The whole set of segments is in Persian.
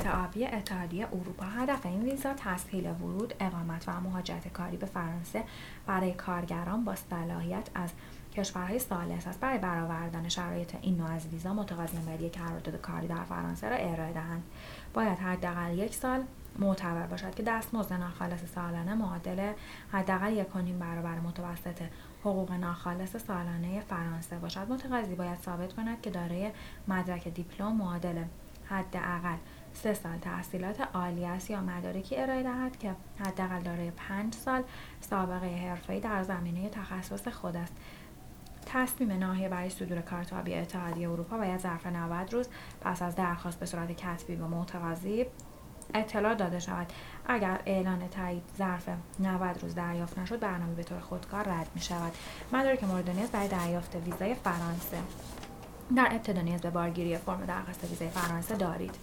بلیط آبی اتحادیه اروپا. هدف این ویزا تسهیل ورود، اقامت و مهاجرت کاری به فرانسه برای کارگران با صلاحیت از کشورهای ثالث است. برای برآوردن شرایط این نوع از ویزا، متقاضیان باید یک قرارداد کاری در فرانسه را ارائه دهند. باید حداقل 1 سال معتبر باشد که دستمزد ناخالص سالانه معادل حداقل 1.5 برابر متوسط حقوق ناخالص سالانه فرانسه باشد. متقاضی باید ثابت کند که دارای مدرک دیپلم معادل حداقل 3 سال تحصیلات عالی است یا مدارکی ارائه دهد که حداقل دارای 5 سال سابقه حرفه‌ای در زمینه تخصص خود است. تصمیم ناحیه برای صدور کارت آبی اتحادیه اروپا باید ظرف 90 روز پس از درخواست به صورت کتبی به متقاضی اطلاع داده شود. اگر اعلان تایید ظرف 90 روز دریافت نشد، برنامه به طور خودکار رد می شود. مدارک مورد نیاز برای دریافت ویزای فرانسه. در ابتدا نیاز به بارگیری فرم درخواست ویزای فرانسه دارید.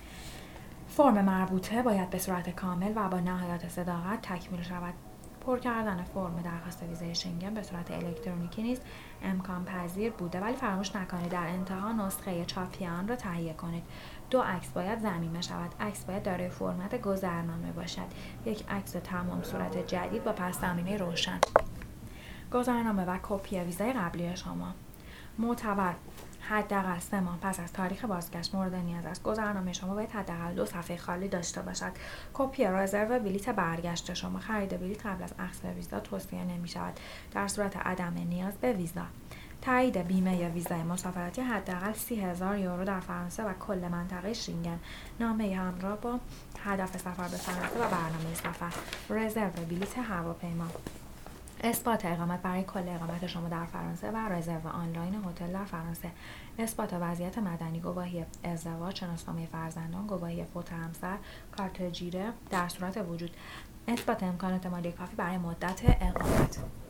فرم مربوطه باید به صورت کامل و با نهایت صداقت تکمیل شود. پر کردن فرم درخواست ویزای شنگن به صورت الکترونیکی نیز امکان پذیر بوده، ولی فراموش نکنید در انتها نسخه چاپی آن را تهیه کنید. 2 عکس باید ضمیمه شود. عکس باید دارای فرمت گذرنامه باشد. 1 عکس تمام صورت جدید با پس زمینه روشن. گذرنامه و کپی ویزای قبلی شما معتبر حداقل 3 ماه پس از تاریخ بازگشت مورد نیاز است. گذرنامه شما باید حداقل 2 صفحه خالی داشته باشد. کپی رزرو بلیط برگشت شما. خرید بلیط قبل از اخذ ویزا توصیه نمی شود در صورت عدم نیاز به ویزا. تایید بیمه ویزای مسافرتی حداقل 30,000 یورو در فرانسه و کل منطقه شنگن. نامه همراه با هدف سفر به فرانسه و برنامه سفر. رزرو بلیط هواپیما. اثبات اقامت برای کل اقامت شما در فرانسه و رزرو آنلاین هتل در فرانسه. اثبات وضعیت مدنی، گواهی ازدواج، شناسنامه فرزندان، گواهی فوت همسر، کارت جیره در صورت وجود. اثبات امکانات مالی کافی برای مدت اقامت.